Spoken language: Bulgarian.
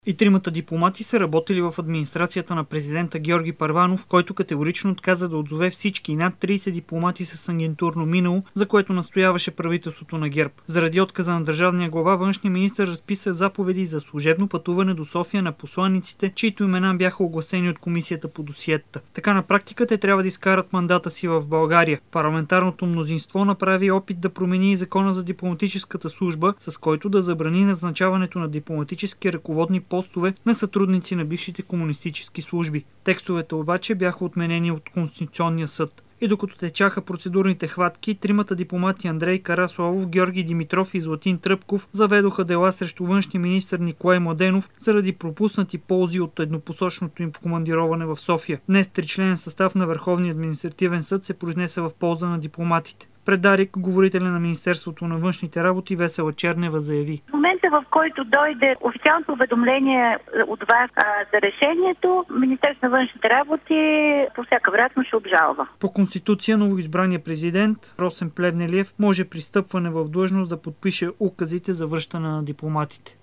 И тримата дипломати са работили в администрацията на президента Георги Първанов, който категорично отказа да отзове всички над 30 дипломати с агентурно минало, за което настояваше правителството на ГЕРБ. Заради отказа на държавния глава, външният министър разписа заповеди за служебно пътуване до София на посланиците, чието имена бяха огласени от комисията по досиетата. Така на практика те трябва да изкарат мандата си в България. Парламентарното мнозинство направи опит да промени закона за дипломатическата служба, с който да забрани назначаването на дипломатически ръководни постове на сътрудници на бившите комунистически служби. Текстовете обаче бяха отменени от Конституционния съд. И докато течаха процедурните хватки, тримата дипломати Андрей Караславов, Георги Димитров и Златин Тръпков заведоха дела срещу външния министър Николай Младенов заради пропуснати ползи от еднопосочното им командироване в София. Днес тричленен състав на Върховния административен съд се произнесе в полза на дипломатите. Пред Дарик, говорителя на Министерството на външните работи Весела Чернева заяви: В момента, в който дойде официалното уведомление от вас за решението, Министерството на външните работи по всяка вероятност ще обжалва. По Конституция новоизбраният президент Росен Плевнелиев може при встъпване в длъжност да подпише указите за връщане на дипломатите.